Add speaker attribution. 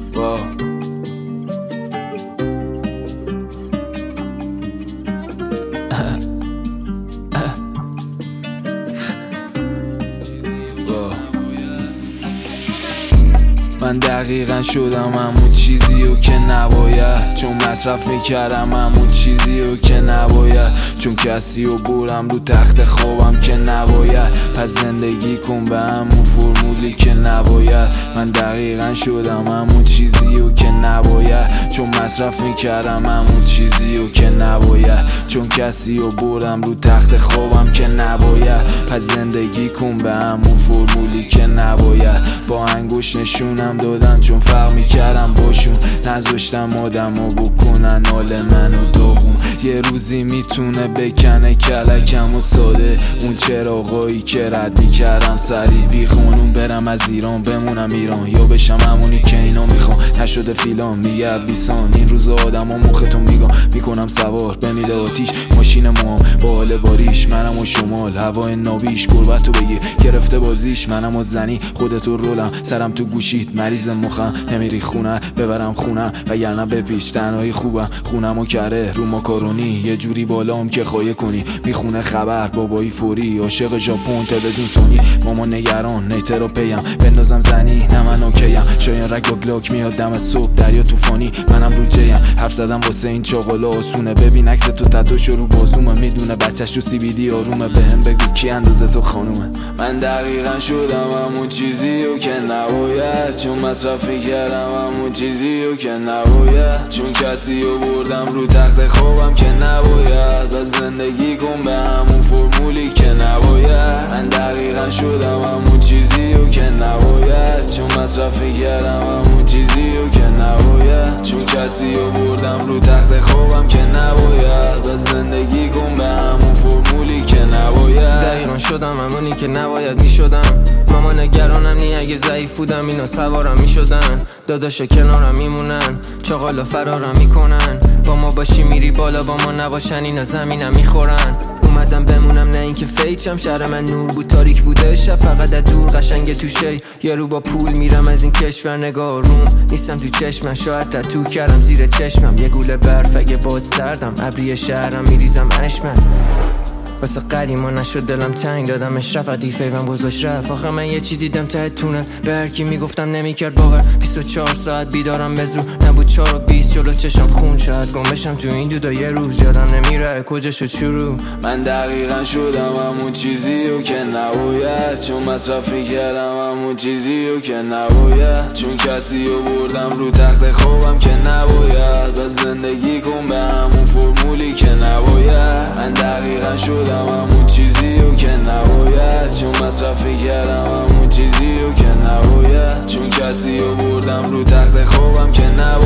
Speaker 1: من دقیقا شدم همون چیزیو که نباید، چون مصرف میکردم همون چیزیو که نباید، چون کسیو برم رو تخت خوابم که نباید. پس زندگی کن به همون فرمولی که نباید. من دقیقا شدم همون چیزیو که نباید، چون مصرف میکردم همون چیزیو که نباید، چون کسیو برم رو تخت خوابم که نباید. پس زندگی کن به همون فرمولی که نباید. با انگوش نشونم دادن چون فرق میکردم باشون، نذاشتم آدمو بکنن حال منو داغون. یه روزی میتونه بکنه کلکم و ساده، اون چراغایی که رد میکردم سریع بی خانوم برم از ایران بمونم ایران، یا بشم همونی که اینا میخوام. نشده فیلان میگه بیسان، این روز آدم و مختو میکنم سوار بمیده آتیش ماشین موام با حال باریش. منم و شمال هوای نابیش، گربتو بگیر گرفته بازیش. منم و زنی خودتو رولم، سرم تو گوشید مریض مخم. نمیری خونه ببرم خونم وگرنه بپیش، تنهایی خوبم خونمو کره رو ماکارونی. یه جوری بالام که خواهی کنی میخونه خبر بابایی فوری، عاشق ژاپن تلویزیون سونی. ماما نگران نیترو پیم بندازم زنی نه من اوکیم. شایان رگ با گلاک میاد دم صبح دریا طوفانی، منم رو جیم. حرف زدم واسه این چاقالا آسونه، ببین عکس تو تتوش رو بازومه. میدونه بچه‌ش رو CBD آرومه، بهم بگو کی اندازه تو خانومه. من دقیقا شدم همون چیزیو که نباید، چون مصرفی کردم همون چیزیو که نباید، چون کسیو بردم رو تخت خوابم که نباید. بس زندگی کن به همون فرمولی که نباید. من دقیقا شدم همون چیزیو که نباید، چون مصرفی کردم همون چیزیو که نباید، چون کسیو بردم رو تخت خوابم که نباید. بس زندگی کن به همون فرمولی که نباید.
Speaker 2: دقیقا شدم همونی که نباید میشدم. ماما نگرانم نی اگه ضعیف بودم اینا سوارم میشدن. داداشا کنارم میمونن، چاقالا فرارم میکنن. با ما باشی میری بالا، با ما نباشن اینا زمینم میخورن. اومدم بمونم نه اینکه فیچم، شهر من نور بود تاریک بوده شب فقط از دور قشنگ توشه. یارو با پول میرم از این کشور نگاه روم نیستم تو چشمم، شاید تتو کردم زیر چشمم. یه گوله برف اگه باد سردم ابری شهرم میریزم اشمن. واسه قدیما نشد دلم تنگ دادمش رفت، دیفیوم گذاشت رفت. آخه من یه چی دیدم ته تونل، به هر کی میگفتم نمیکرد باور. 24 ساعت بیدارم به زور، نبود 4 و 20 جلو چشم خون. شاید گم بشم تو این دودا یه روز، یادم نمیره کجا شد شروع.
Speaker 1: من دقیقا شدم همون چیزیو که نباید، چون مصرفی کردم همون چیزیو که نباید، چون کسیو بردم رو تخت خوابم که نباید. بس زندگی کن به همون فرمولی که نباید. من دقیقا شدم همون چیزیو که نباید، چون مصرفی کردم همون چیزیو که نباید، چون کسیو بردم رو تخت خوابم که نباید.